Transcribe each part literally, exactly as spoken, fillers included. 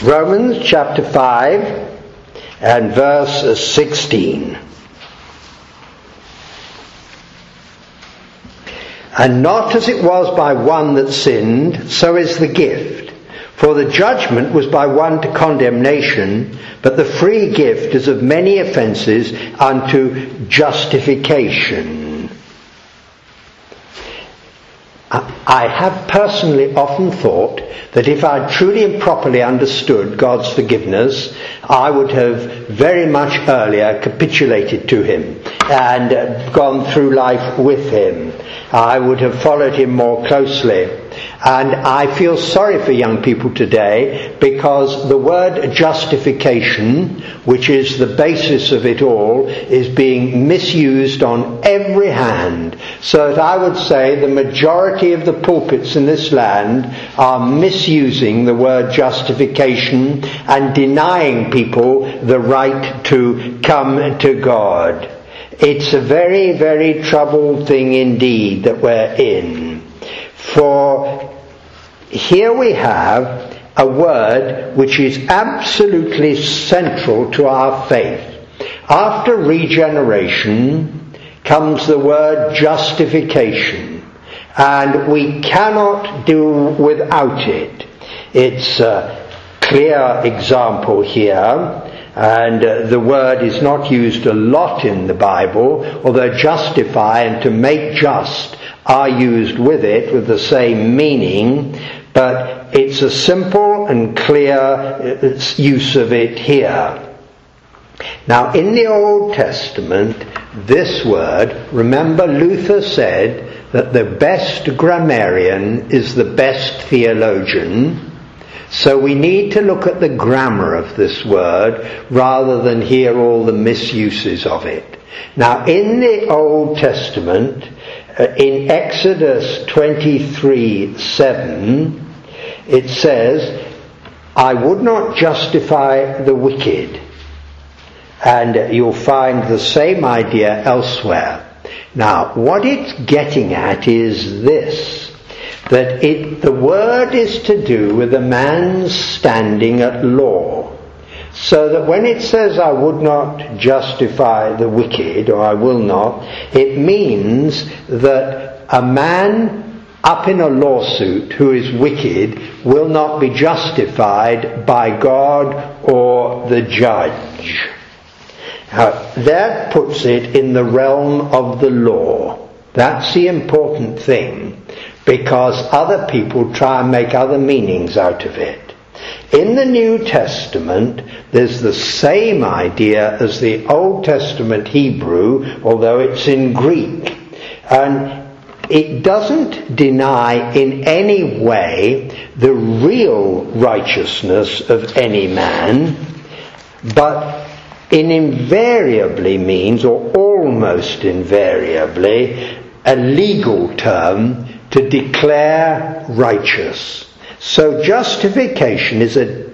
Romans chapter five and verse sixteen. And not as it was by one that sinned, so is the gift. For the judgment was by one to condemnation, but the free gift is of many offences unto justification. I have personally often thought that if I truly and properly understood God's forgiveness, I would have very much earlier capitulated to Him and gone through life with Him. I would have followed Him more closely. And I feel sorry for young people today because the word justification, which is the basis of it all, is being misused on every hand. So that I would say the majority of the pulpits in this land are misusing the word justification and denying people the right to come to God. It's a very, very troubled thing indeed that we're in. For here we have a word which is absolutely central to our faith. After regeneration comes the word justification, and we cannot do without it. It's a clear example here. And uh, the word is not used a lot in the Bible, although justify and to make just are used with it with the same meaning, but it's a simple and clear use of it here. Now in the Old Testament, this word, remember Luther said that the best grammarian is the best theologian. So we need to look at the grammar of this word rather than hear all the misuses of it. Now in the Old Testament, uh, in Exodus twenty-three seven, it says, I would not justify the wicked. And you'll find the same idea elsewhere. Now what it's getting at is this. That it, the word is to do with a man's standing at law. So that when it says I would not justify the wicked, or I will not, it means that a man up in a lawsuit who is wicked will not be justified by God or the judge. Now, that puts it in the realm of the law. That's the important thing. Because other people try and make other meanings out of it. In the New Testament, there's the same idea as the Old Testament Hebrew, although it's in Greek. And it doesn't deny in any way the real righteousness of any man, but it invariably means, or almost invariably, a legal term to declare righteous. So justification is a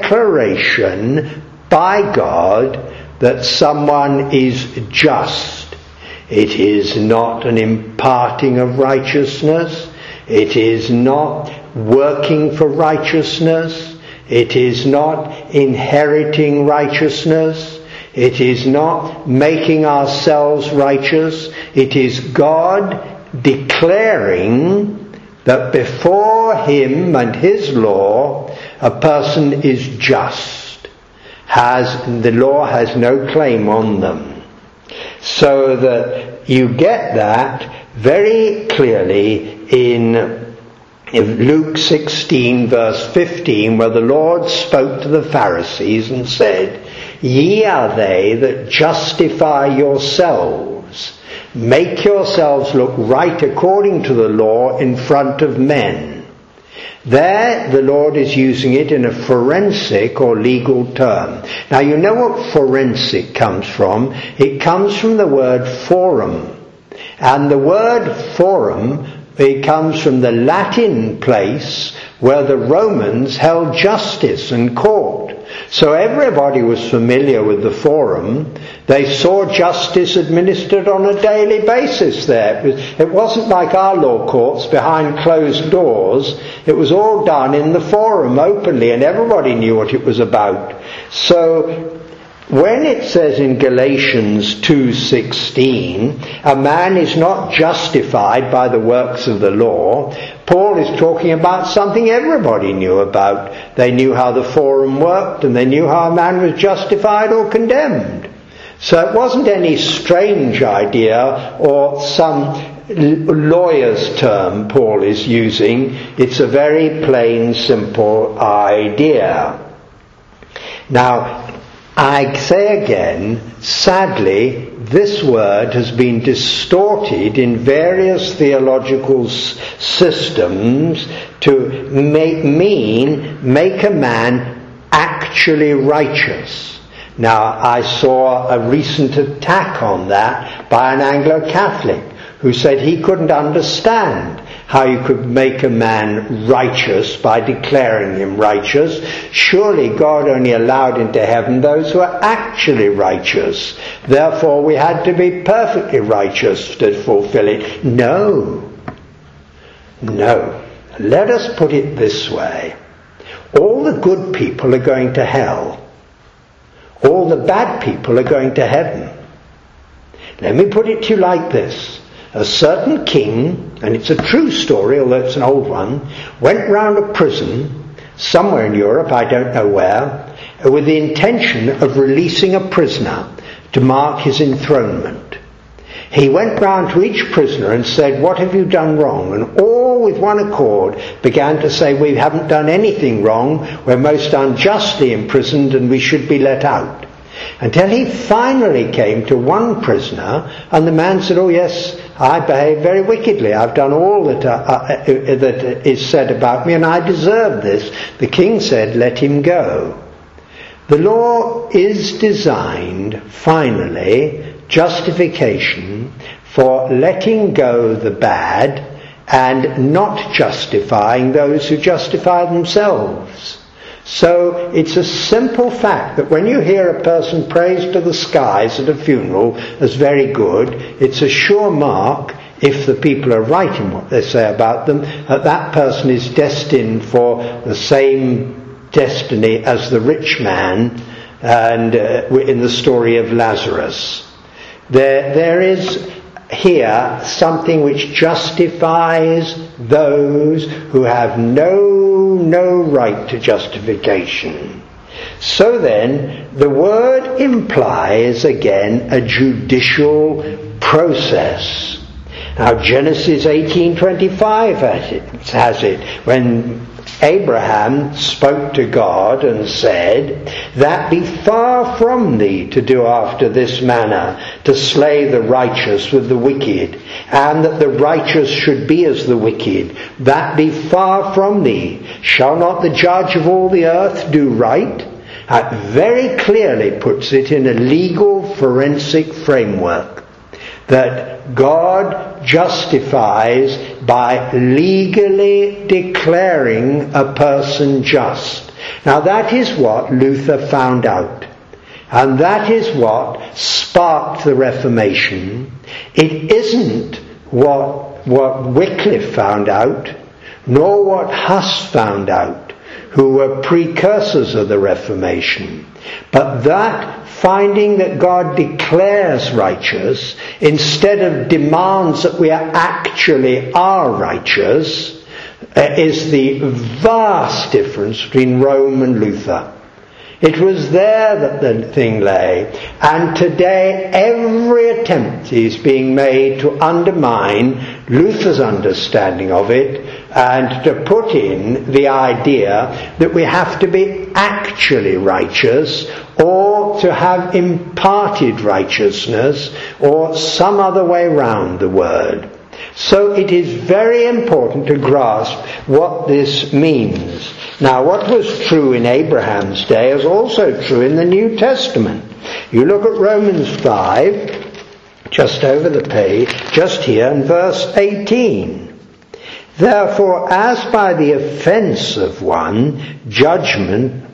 declaration by God that someone is just. It is not an imparting of righteousness. It is not working for righteousness. It is not inheriting righteousness. It is not making ourselves righteous. It is God declaring that before Him and His law a person is just, has the law has no claim on them. So that you get that very clearly in, in Luke sixteen verse fifteen, where the Lord spoke to the Pharisees and said, Ye are they that justify yourselves. Make yourselves look right according to the law in front of men. There the Lord is using it in a forensic or legal term. Now you know what forensic comes from. It comes from the word forum. And the word forum, it comes from the Latin place where the Romans held justice and court. So everybody was familiar with the forum. They saw justice administered on a daily basis there. It, was, it wasn't like our law courts behind closed doors. It was all done in the forum openly, and everybody knew what it was about. So when it says in Galatians two sixteen, a man is not justified by the works of the law, Paul is talking about something everybody knew about. They knew how the forum worked, and they knew how a man was justified or condemned. So it wasn't any strange idea or some lawyer's term Paul is using. It's a very plain, simple idea. Now, I say again, sadly, this word has been distorted in various theological s- systems to make, mean make a man actually righteous. Now, I saw a recent attack on that by an Anglo-Catholic who said he couldn't understand how you could make a man righteous by declaring him righteous. Surely God only allowed into heaven those who are actually righteous. Therefore we had to be perfectly righteous to fulfill it. No. No. Let us put it this way. All the good people are going to hell. All the bad people are going to heaven. Let me put it to you like this. A certain king, and it's a true story, although it's an old one, went round a prison somewhere in Europe, I don't know where, with the intention of releasing a prisoner to mark his enthronement. He went round to each prisoner and said, "What have you done wrong?" And all with one accord began to say, "We haven't done anything wrong, we're most unjustly imprisoned and we should be let out." Until he finally came to one prisoner, and the man said, "Oh yes, I behaved very wickedly. I've done all that, uh, uh, that is said about me, and I deserve this." The king said, "Let him go." The law is designed, finally, justification, for letting go the bad and not justifying those who justify themselves. So it's a simple fact that when you hear a person praised to the skies at a funeral as very good, it's a sure mark, if the people are right in what they say about them, that that person is destined for the same destiny as the rich man and uh, in the story of Lazarus. There, there is here something which justifies those who have no no right to justification. So then, the word implies again a judicial process. Now Genesis eighteen twenty-five has it, has it when Abraham spoke to God and said, "That be far from thee to do after this manner, to slay the righteous with the wicked, and that the righteous should be as the wicked. That be far from thee. Shall not the judge of all the earth do right?" That very clearly puts it in a legal forensic framework. That God justifies by legally declaring a person just. Now that is what Luther found out. And that is what sparked the Reformation. It isn't what, what Wycliffe found out, nor what Huss found out, who were precursors of the Reformation. But that finding that God declares righteous instead of demands that we are actually are righteous uh, is the vast difference between Rome and Luther. It was there that the thing lay, and today every attempt is being made to undermine Luther's understanding of it and to put in the idea that we have to be actually righteous or to have imparted righteousness or some other way round the word. So it is very important to grasp what this means. Now, what was true in Abraham's day is also true in the New Testament. You look at Romans five, just over the page, just here in verse eighteen. "Therefore, as by the offence of one, judgment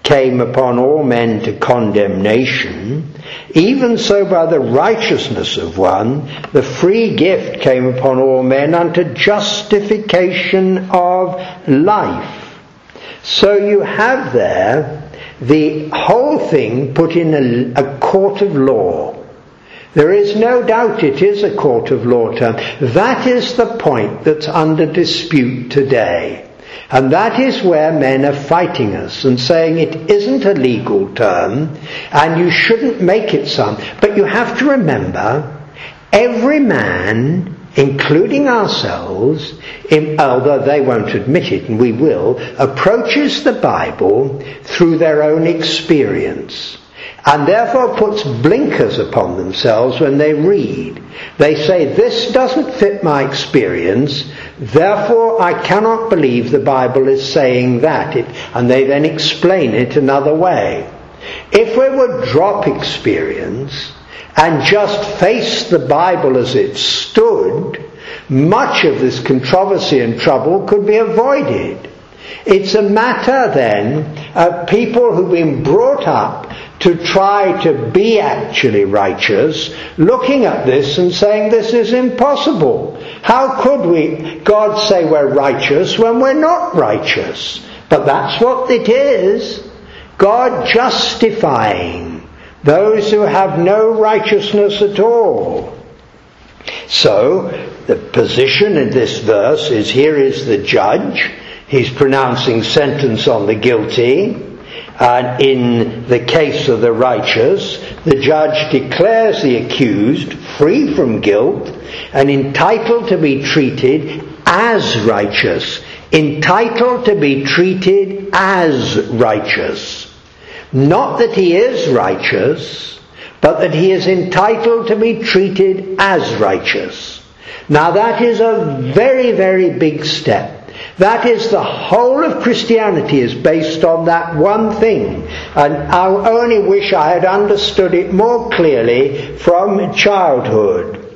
came upon all men to condemnation, even so by the righteousness of one, the free gift came upon all men unto justification of life. So you have there the whole thing put in a, a court of law. There is no doubt it is a court of law term. That is the point that's under dispute today. And that is where men are fighting us and saying it isn't a legal term and you shouldn't make it some. But you have to remember, every man, including ourselves, in, although they won't admit it and we will, approaches the Bible through their own experience. And therefore puts blinkers upon themselves when they read. They say, this doesn't fit my experience, therefore I cannot believe the Bible is saying that. It, and they then explain it another way. If we would drop experience and just face the Bible as it stood, much of this controversy and trouble could be avoided. It's a matter then of people who've been brought up to try to be actually righteous, looking at this and saying this is impossible. How could we, God, say we're righteous when we're not righteous? But that's what it is. God justifying those who have no righteousness at all. So, the position in this verse is, here is the judge. He's pronouncing sentence on the guilty. And in the case of the righteous, the judge declares the accused free from guilt and entitled to be treated as righteous. Entitled to be treated as righteous. Not that he is righteous, but that he is entitled to be treated as righteous. Now that is a very, very big step. That is, the whole of Christianity is based on that one thing. And I only wish I had understood it more clearly from childhood.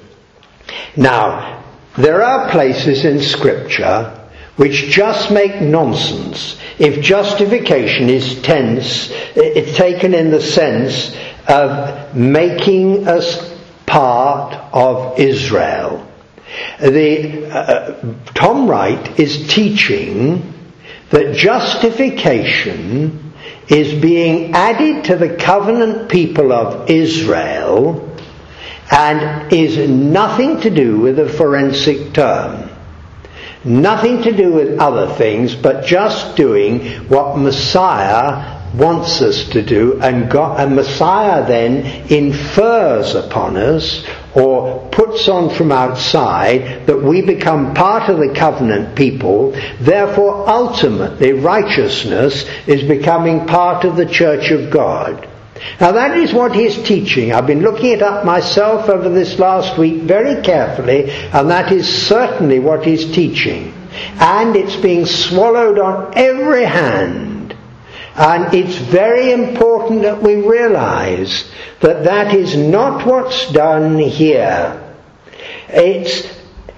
Now, there are places in Scripture which just make nonsense if justification is tense, it's taken in the sense of making us part of Israel. The uh, Tom Wright is teaching that justification is being added to the covenant people of Israel and is nothing to do with a forensic term. Nothing to do with other things, but just doing what Messiah wants us to do, and, God, and Messiah then infers upon us or puts on from outside that we become part of the covenant people. Therefore, ultimately, righteousness is becoming part of the church of God. Now that is what he's teaching. I've been looking it up myself over this last week very carefully, and that is certainly what he's teaching. And it's being swallowed on every hand. And it's very important that we realize that that is not what's done here. It's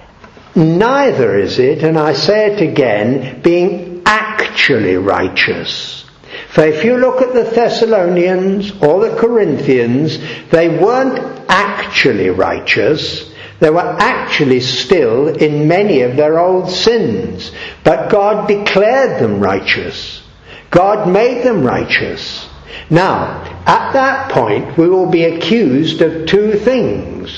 neither is it, and I say it again, being actually righteous. For if you look at the Thessalonians or the Corinthians, they weren't actually righteous. They were actually still in many of their old sins. But God declared them righteous. God made them righteous. Now, at that point, we will be accused of two things.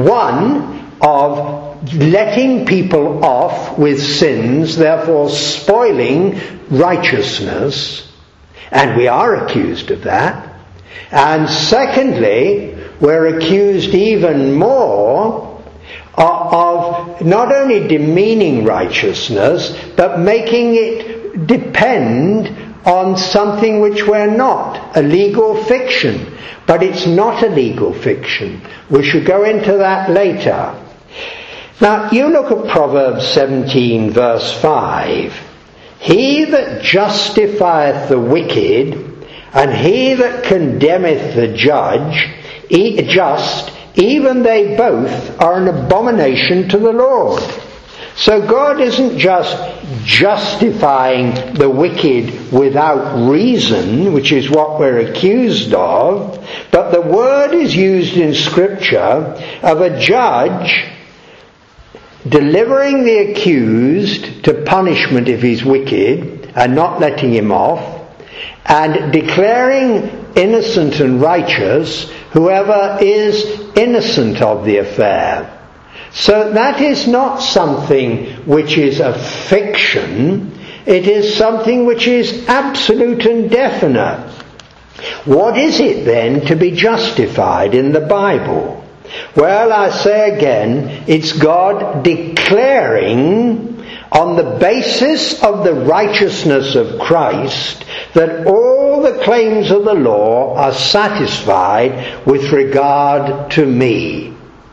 One, of letting people off with sins, therefore spoiling righteousness. And we are accused of that. And secondly, we're accused even more of not only demeaning righteousness, but making it depend on something which we're not, a legal fiction. But it's not a legal fiction. We should go into that later. Now, you look at Proverbs seventeen verse five. He that justifieth the wicked, and he that condemneth the judge, e- just, even they both are an abomination to the Lord. So God isn't just justifying the wicked without reason, which is what we're accused of, but the word is used in Scripture of a judge delivering the accused to punishment if he's wicked and not letting him off, and declaring innocent and righteous whoever is innocent of the affair. So that is not something which is a fiction, it is something which is absolute and definite. What is it then to be justified in the Bible? Well, I say again, it's God declaring on the basis of the righteousness of Christ that all the claims of the law are satisfied with regard to me.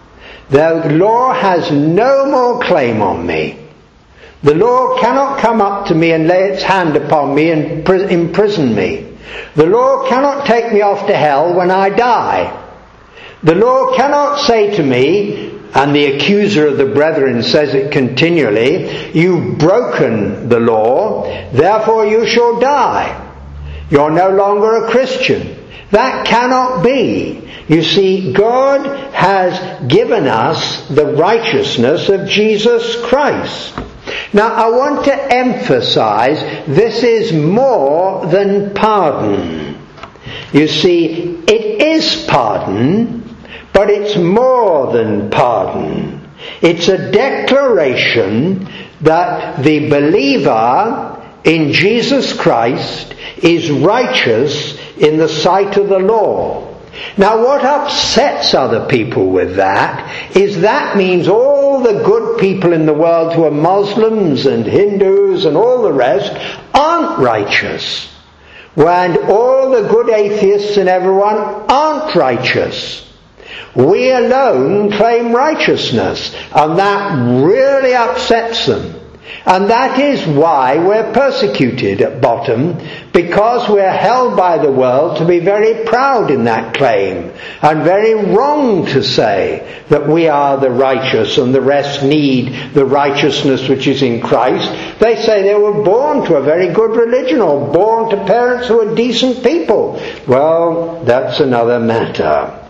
The law has no more claim on me. The law cannot come up to me and lay its hand upon me and imprison me. The law cannot take me off to hell when I die. The law cannot say to me, and the accuser of the brethren says it continually, you've broken the law, therefore you shall die. You're no longer a Christian. That cannot be. You see, God has given us the righteousness of Jesus Christ. Now, I want to emphasize this is more than pardon. You see, it is pardon, but it's more than pardon. It's a declaration that the believer in Jesus Christ is righteous in the sight of the law. Now, what upsets other people with that is that means all the good people in the world who are Muslims and Hindus and all the rest aren't righteous. And all the good atheists and everyone aren't righteous. We alone claim righteousness, and that really upsets them. And that is why we're persecuted at bottom, because we're held by the world to be very proud in that claim, and very wrong to say that we are the righteous and the rest need the righteousness which is in Christ. They say they were born to a very good religion or born to parents who are decent people. Well, that's another matter.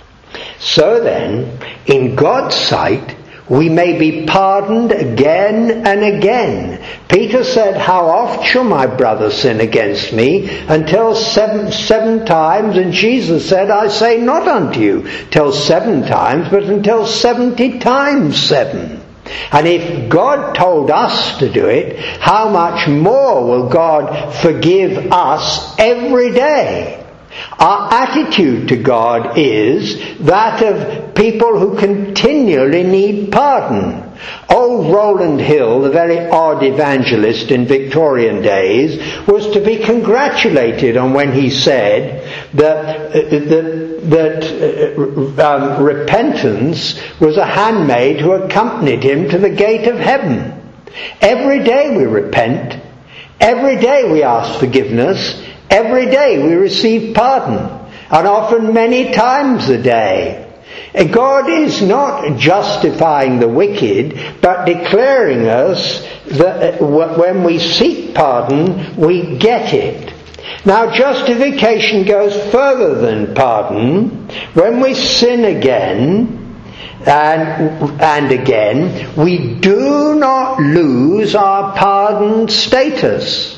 So then, in God's sight, we may be pardoned again and again. Peter said, how oft shall my brother sin against me? Until seven, seven times. And Jesus said, I say not unto you till seven times, but until seventy times seven. And if God told us to do it, how much more will God forgive us every day? Our attitude to God is that of people who continually need pardon. Old Rowland Hill, the very odd evangelist in Victorian days, was to be congratulated on when he said that, uh, that, that uh, um, repentance was a handmaid who accompanied him to the gate of heaven. Every day we repent. Every day we ask forgiveness. Every day we receive pardon, and often many times a day. And God is not justifying the wicked, but declaring us that when we seek pardon, we get it. Now, justification goes further than pardon. When we sin again and, and again, we do not lose our pardoned status.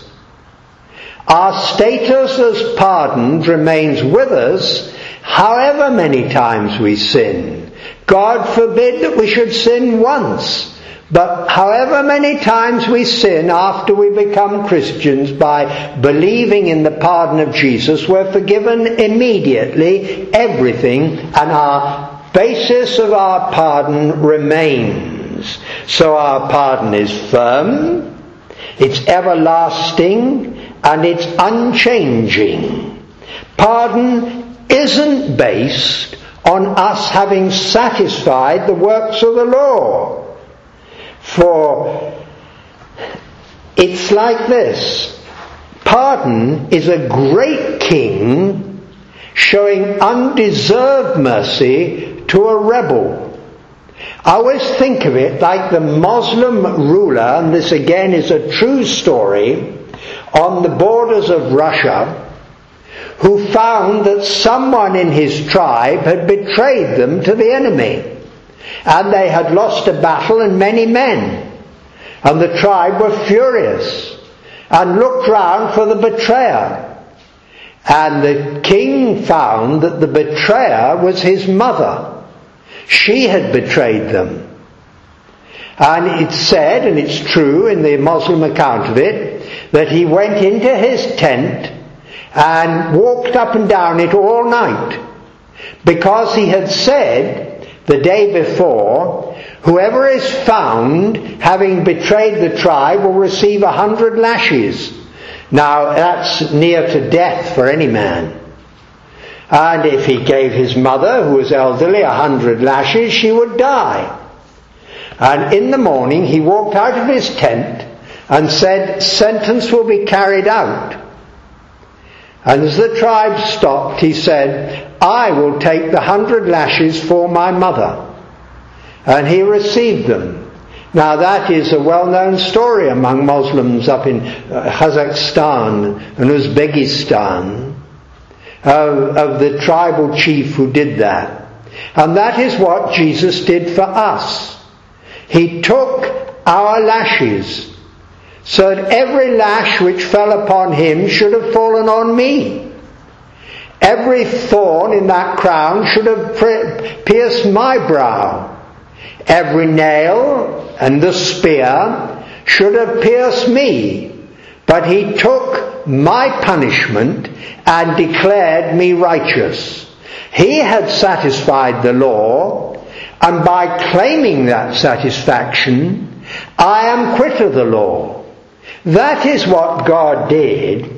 Our status as pardoned remains with us however many times we sin. God forbid that we should sin once, but however many times we sin after we become Christians by believing in the pardon of Jesus, we're forgiven immediately everything, and our basis of our pardon remains. So our pardon is firm, it's everlasting, and it's unchanging. Pardon isn't based on us having satisfied the works of the law. For it's like this. Pardon is a great king showing undeserved mercy to a rebel. I always think of it like the Muslim ruler, and this again is a true story, on the borders of Russia, who found that someone in his tribe had betrayed them to the enemy, and they had lost a battle and many men, and the tribe were furious and looked round for the betrayer. And the king found that the betrayer was his mother. She had betrayed them. And it's said, and it's true in the Muslim account of it, that he went into his tent and walked up and down it all night, because he had said the day before, whoever is found having betrayed the tribe will receive a hundred lashes. Now that's near to death for any man. And if he gave his mother, who was elderly, a hundred lashes, she would die. And in the morning he walked out of his tent and said, sentence will be carried out. And as the tribe stopped, he said, I will take the hundred lashes for my mother. And he received them. Now that is a well-known story among Muslims up in uh, Kazakhstan and Uzbekistan, uh, of the tribal chief who did that. And that is what Jesus did for us. He took our lashes, so that every lash which fell upon him should have fallen on me. Every thorn in that crown should have pierced my brow. Every nail and the spear should have pierced me. But he took my punishment and declared me righteous. He had satisfied the law, and by claiming that satisfaction, I am quit of the law. That is what God did,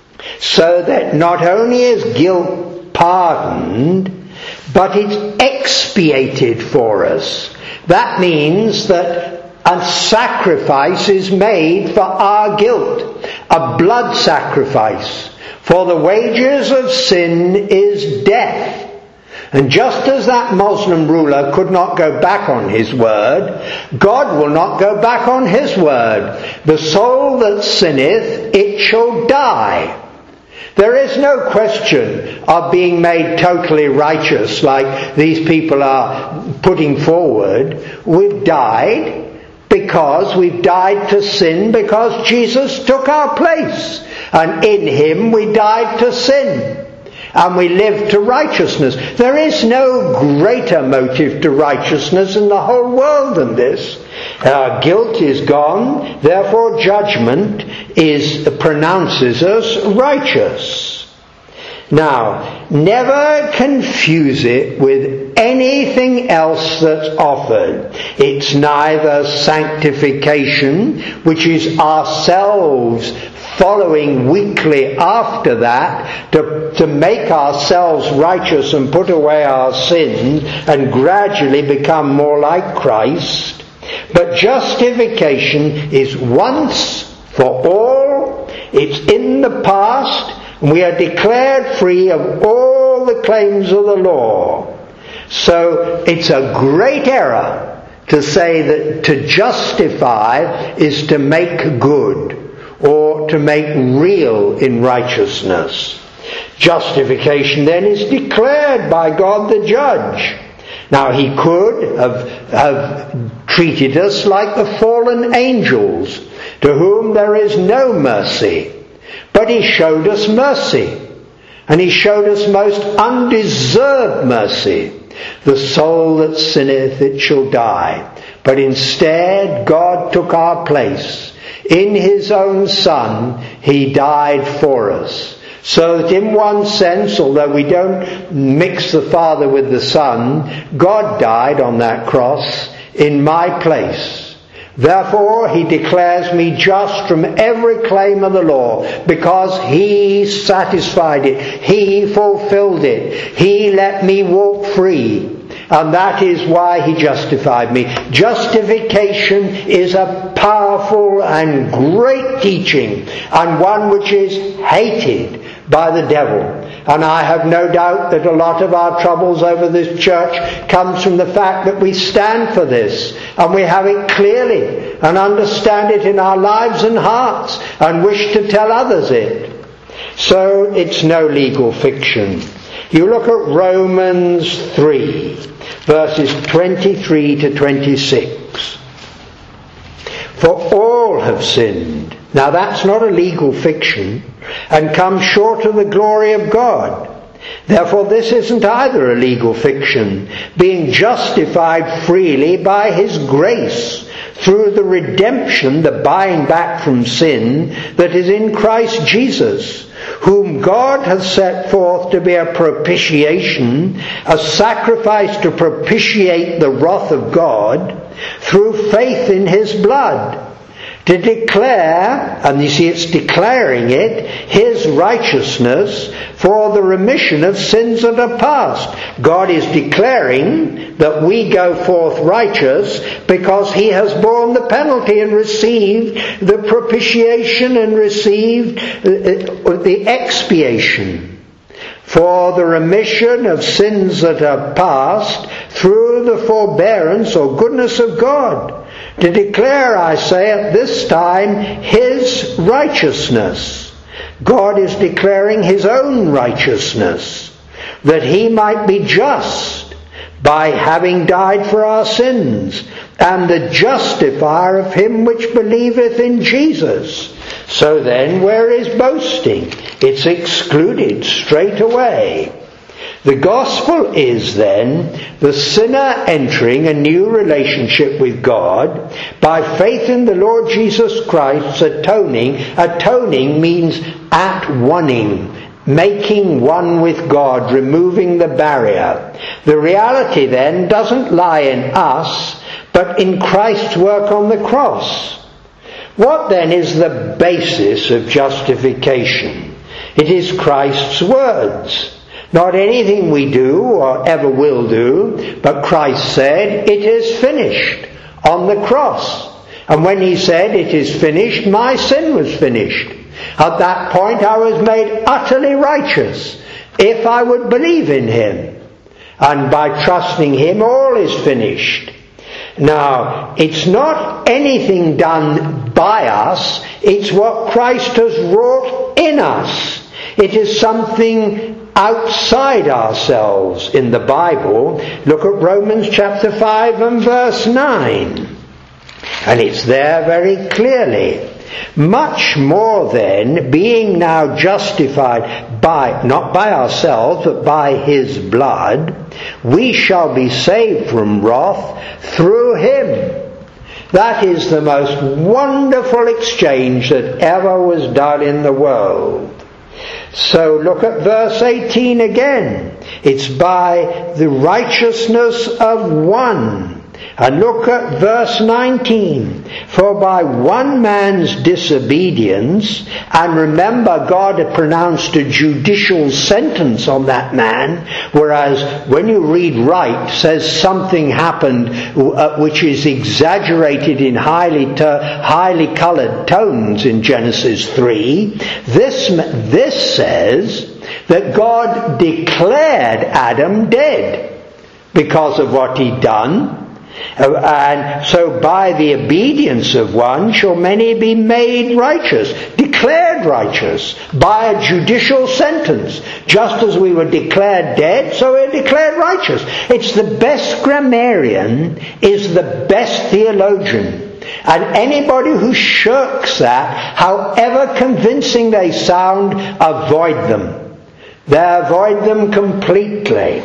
so that not only is guilt pardoned, but it's expiated for us. That means that a sacrifice is made for our guilt, a blood sacrifice. For the wages of sin is death. And just as that Muslim ruler could not go back on his word, God will not go back on his word. The soul that sinneth, it shall die. There is no question of being made totally righteous like these people are putting forward. We've died because we've died to sin, because Jesus took our place. And in him we died to sin. And we live to righteousness. There is no greater motive to righteousness in the whole world than this. Our guilt is gone, therefore judgment is pronounces us righteous. Now, never confuse it with anything else that's offered. It's neither sanctification, which is ourselves following weekly after that to, to make ourselves righteous and put away our sins and gradually become more like Christ. But justification is once for all. It's in the past. And we are declared free of all the claims of the law. So it's a great error to say that to justify is to make good, or to make real in righteousness. Justification then is declared by God the judge. Now he could have, have treated us like the fallen angels, to whom there is no mercy. But he showed us mercy. And he showed us most undeserved mercy. The soul that sinneth, it shall die. But instead, God took our place. In his own Son, he died for us. So that in one sense, although we don't mix the Father with the Son, God died on that cross in my place. Therefore, he declares me just from every claim of the law, because he satisfied it. He fulfilled it. He let me walk free. And that is why he justified me. Justification is a powerful and great teaching, and one which is hated by the devil. And I have no doubt that a lot of our troubles over this church comes from the fact that we stand for this and we have it clearly and understand it in our lives and hearts and wish to tell others it. So it's no legal fiction. You look at Romans three, verses twenty-three to twenty-six. For all have sinned. Now that's not a legal fiction, and come short of the glory of God. Therefore this isn't either a legal fiction, being justified freely by His grace, through the redemption, the buying back from sin, that is in Christ Jesus, whom God hath set forth to be a propitiation, a sacrifice to propitiate the wrath of God, through faith in His blood, to declare, and you see it's declaring it, His righteousness for the remission of sins that are past. God is declaring that we go forth righteous because He has borne the penalty and received the propitiation and received the expiation for the remission of sins that are past through the forbearance or goodness of God. To declare, I say, at this time, His righteousness. God is declaring His own righteousness, that He might be just by having died for our sins, and the justifier of him which believeth in Jesus. So then, where is boasting? It's excluded straight away. The gospel is then the sinner entering a new relationship with God by faith in the Lord Jesus Christ's atoning. Atoning means at oneing, making one with God, removing the barrier. The reality then doesn't lie in us, but in Christ's work on the cross. What then is the basis of justification? It is Christ's words. Not anything we do or ever will do, but Christ said, "It is finished," on the cross. And when He said, "It is finished," my sin was finished. At that point I was made utterly righteous, if I would believe in Him. And by trusting Him, all is finished. Now, it's not anything done by us, it's what Christ has wrought in us. It is something outside ourselves in the Bible. Look at Romans chapter five and verse nine. And it's there very clearly. Much more then, being now justified by, not by ourselves, but by His blood, we shall be saved from wrath through Him. That is the most wonderful exchange that ever was done in the world. So look at verse eighteen again. It's by the righteousness of one. And look at verse nineteen. For by one man's disobedience, and remember God had pronounced a judicial sentence on that man, whereas when you read right, it says something happened uh, which is exaggerated in highly ter- highly coloured tones in Genesis three. This, this says that God declared Adam dead because of what he'd done. Uh, and so by the obedience of one shall many be made righteous, declared righteous by a judicial sentence. Just as we were declared dead, so we're declared righteous. It's the best grammarian is the best theologian. And anybody who shirks that, however convincing they sound, avoid them. They avoid them completely.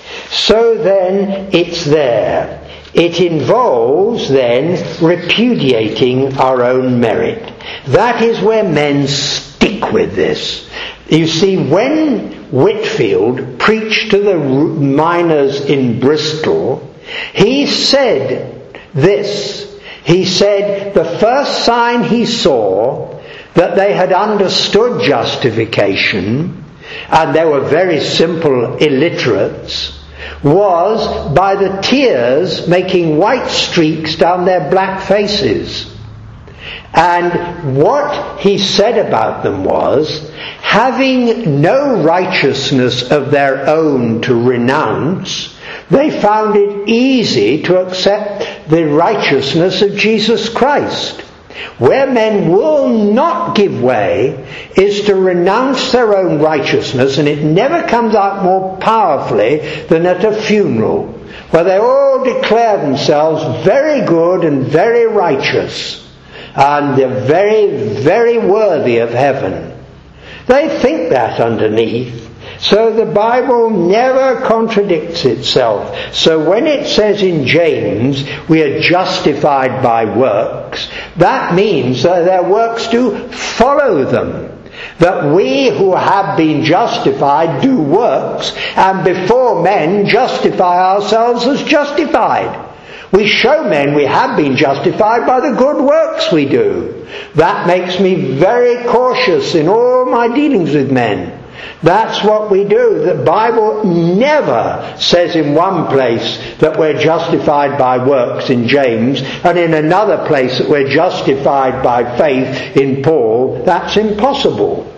So then, it's there. It involves then repudiating our own merit. That is where men stick with this. You see, when Whitfield preached to the miners in Bristol, he said this. He said the first sign he saw that they had understood justification, and they were very simple illiterates, was by the tears making white streaks down their black faces. And what he said about them was, having no righteousness of their own to renounce, they found it easy to accept the righteousness of Jesus Christ. Where men will not give way is to renounce their own righteousness, and it never comes out more powerfully than at a funeral, where they all declare themselves very good and very righteous, and they're very, very worthy of heaven. They think that underneath. So the Bible never contradicts itself. So when it says in James, we are justified by works, that means that their works do follow them. That we who have been justified do works, and before men justify ourselves as justified. We show men we have been justified by the good works we do. That makes me very cautious in all my dealings with men. That's what we do. The Bible never says in one place that we're justified by works in James, and in another place that we're justified by faith in Paul. That's impossible.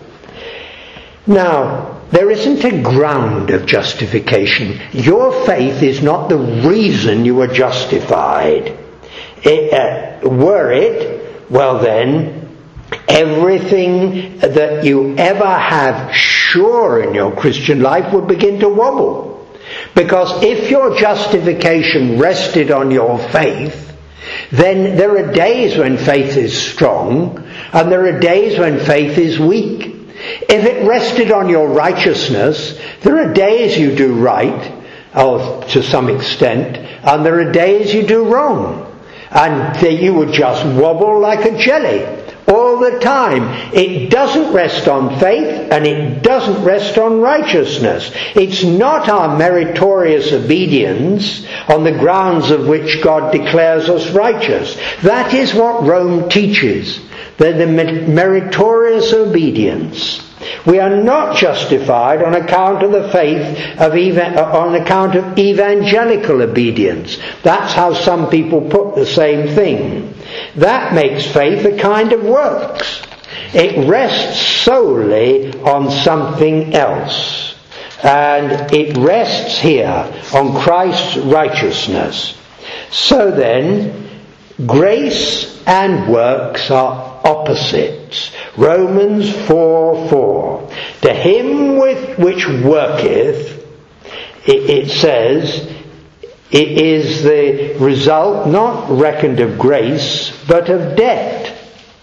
Now, there isn't a ground of justification. Your faith is not the reason you are justified. It, uh, were it, well then, everything that you ever have sure in your Christian life would begin to wobble. Because if your justification rested on your faith, then there are days when faith is strong, and there are days when faith is weak. If it rested on your righteousness, there are days you do right, or to some extent, and there are days you do wrong. And that you would just wobble like a jelly all the time. It doesn't rest on faith, and it doesn't rest on righteousness. It's not our meritorious obedience on the grounds of which God declares us righteous. That is what Rome teaches. They're the meritorious obedience. We are not justified on account of the faith of even, on account of evangelical obedience. That's how some people put the same thing. That makes faith a kind of works. It rests solely on something else. And it rests here on Christ's righteousness. So then, grace and works are opposites. Romans four four. To him with which worketh, it, it says, it is the result not reckoned of grace, but of debt.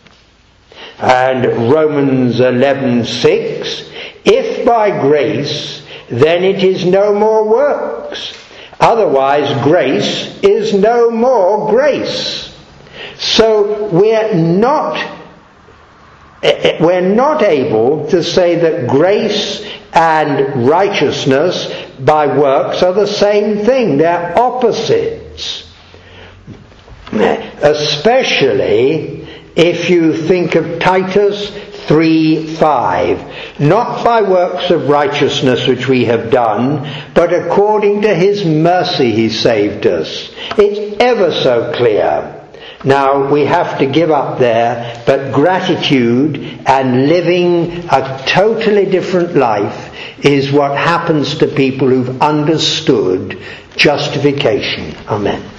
And Romans eleven six. If by grace, then it is no more works. Otherwise grace is no more grace. So we're not we're not able to say that grace and righteousness by works are the same thing. They're opposites. Especially if you think of Titus three five. Not by works of righteousness which we have done, but according to his mercy he saved us. It's ever so clear. Now, we have to give up there, but gratitude and living a totally different life is what happens to people who've understood justification. Amen.